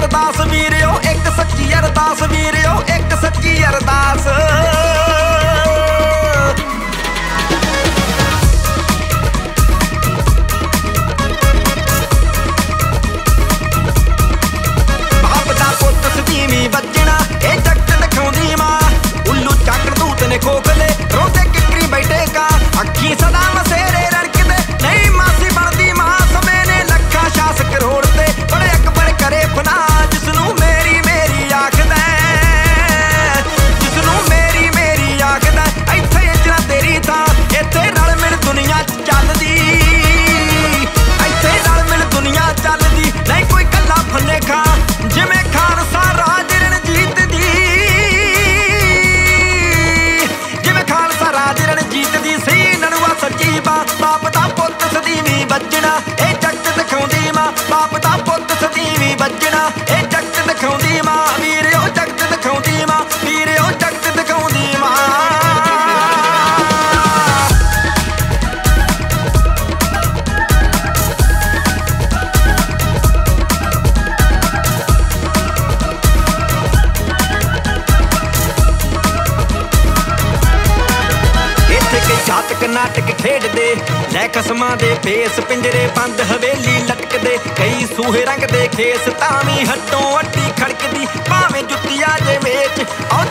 अरदास वीरियो, एक सच्ची अरदास वीरियो, एक सच्ची अरदास। बाप दा पुत्त सदीवी बजना ए जगत दिखाउंदी मां, उल्लू चाकड़ दूत ने खोखले रोंदे किकरी बैठे का, अखी सदा मसेरे रड़कदे नहीं मासी बनदी मां, समय ने लखा शास करोड़ ते बड़े अकबर करे फना, जिसनू मेरी मेरी आखदा, जिसनू मेरी मेरी आखदा, इत्थे इजना तेरी थां, इत्थे रल मिल दुनिया चलदी, इत्थे रल मिल दुनिया चलदी, नहीं कोई कल्ला फन्ने खा जिवें खालसा राज रणजीत दी, जिवें खालसा राज रणजीत दी सी ननुआ सच्ची मां, बाप दा पुत्त सदीवी बजना ए जगत दिखाउंदी मां, बाप दा पुत्त सदीवी बजना ए जगत दिखाउंदी मां, वीरियो जगत दिखाउंदी मां, वीरियो जगत दिखाउंदी मां। जातक नाटक खेडदे लै खसमां दे भेस, पिंजरे बंद हवेली लटकदे, कई सूहे रंग दे खेस, तावी हड्डों हड्डी खड़कदी, भावें जुत्ती आ जे मेच,